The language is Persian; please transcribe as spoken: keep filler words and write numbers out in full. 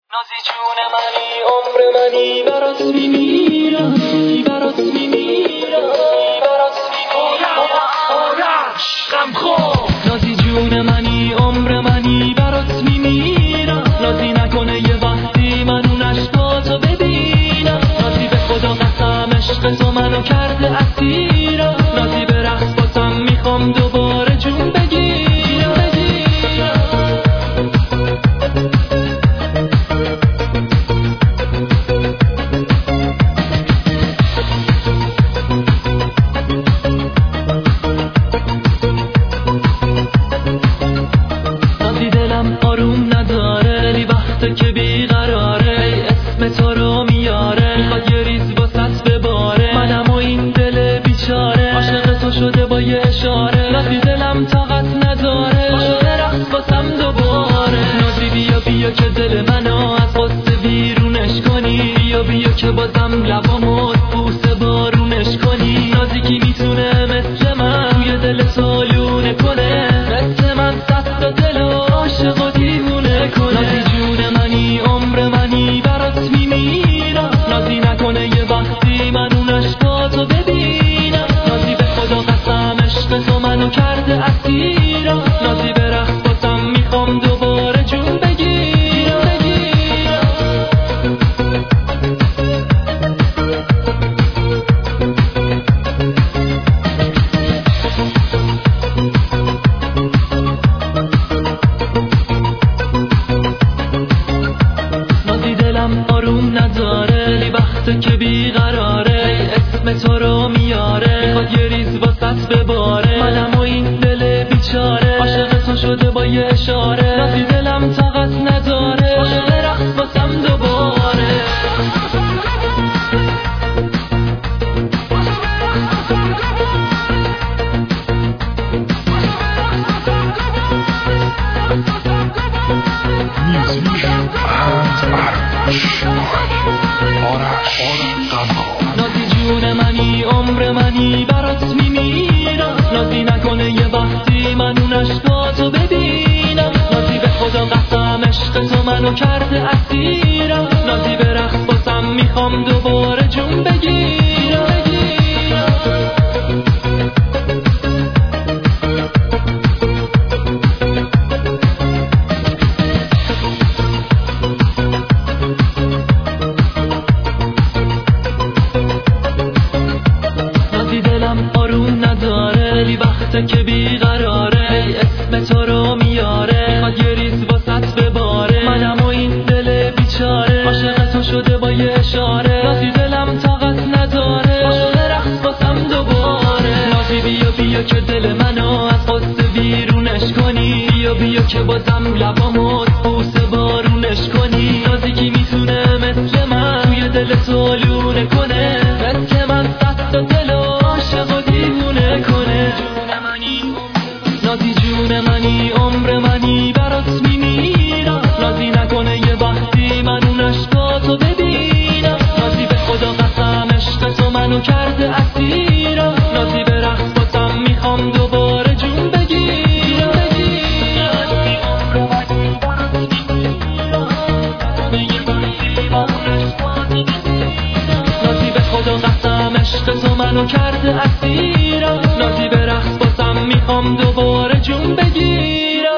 نازی جون منی عمر منی برات میمیرم برات میمیرم برات میمیرم آرش غمخور نازی جون منی عمر منی برات میمیرم نازی نکنه یه وقتی من اون عشقاتو ببینم نازی به خدا قسم عشق تو منو کرده اسیرم نازی به رقص باسم میخوام دوباره جون بگیرم آروم نداره لی وقته که بیقراره اسم تو رو میاره میخواد یه ریز واسط بباره منم و این دل بیچاره عاشق تو شده با یه اشاره نازی دلم طاقت نداره عاشق رقص واسم دوباره نازی بیا بیا که دل منو از غصه بیرونش کنی بیا بیا که بازم لبامو بوسه بارونش کنی نازی کی میتونه مثل من روی دل تو لونه کنه مثل من صد تا دل عاشق و دیوونه کنه نازی جون منی عمر منی برات میمیرم نازی نکنه یه وقتی من اون عشقاتو ببینم نازی به خدا قسم عشق تو منو کرده اسیرم نازی به رقص باسم میخوام دوباره جون بگیرم بگیرم آروم نداره لی وقته که بیقراره اسم تو رو میاره میخواد یه ریز واسط بباره منم و این دل بیچاره عاشق تو شده با یه اشاره نازی دلم طاقت نداره عاشق رقص واسم دوباره نازی جون منی عمر منی برات میمیرم نازی نکنه یه وقتی من اون عشقاتو ببینم نازی به خدا قسم عشق تو منو کرده اسیرم نازی به رقص باسم میخوام دوباره جون بگیرم آروم نداره لی وقته که بیقراره اسم تو رو میاره میخواد یه ریز واسط بباره منم و این دل بیچاره عاشق تو شده با یه اشاره نازی دلم طاقت نداره عاشق رقص واسم دوباره نازی بیا بیا که دل منو از غصه بیرونش کنی بیا بیا که بازم لبامو بوسه بارونش کنی نازی کی میتونه مثل من روی دل تو لونه کنه مثل من صد تا دل عاشق و دیوونه کنه نازی جون منی عمر منی برات میمیرم نازی نکنه یه وقتی من اون عشقاتو ببینم نازی به خدا قسم عشق تو منو کرده اسیرم نازی به رقص باسم میخوام دوباره جون بگیرم نازی به خدا قسم عشق تو منو کرده اسیرم نازی به رقص باسم میخوام دوباره جون بگیرم